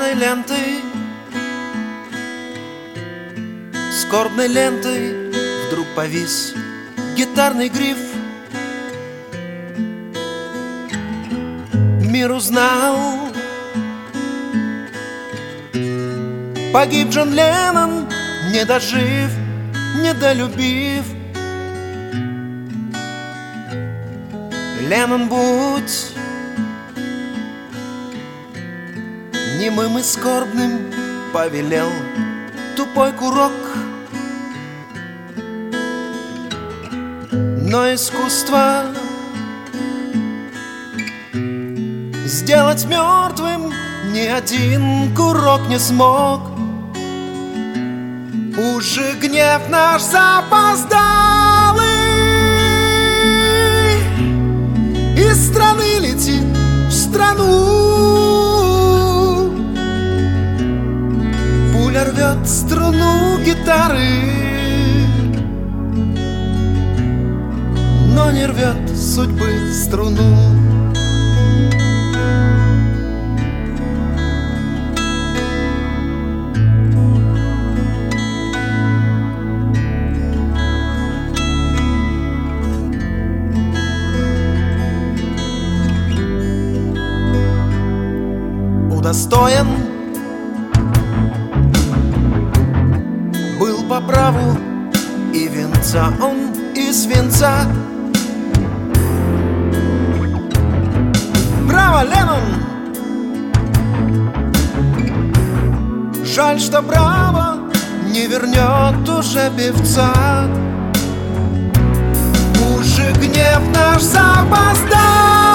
черной лентой, скорбной лентой вдруг повис гитарный гриф. Мир узнал, погиб Джон Леннон, не дожив, не долюбив. Леннон, будь немым и скорбным, повелел тупой курок. Но искусство сделать мертвым ни один курок не смог. Уже гнев наш запоздалый из страны летит в страну. Пуля рвет струну гитары, но не рвет судьбы струну. Удостоен был по праву и венца он из венца. Браво, Леннон! Жаль, что браво не вернет уже певца. Уже гнев наш запоздал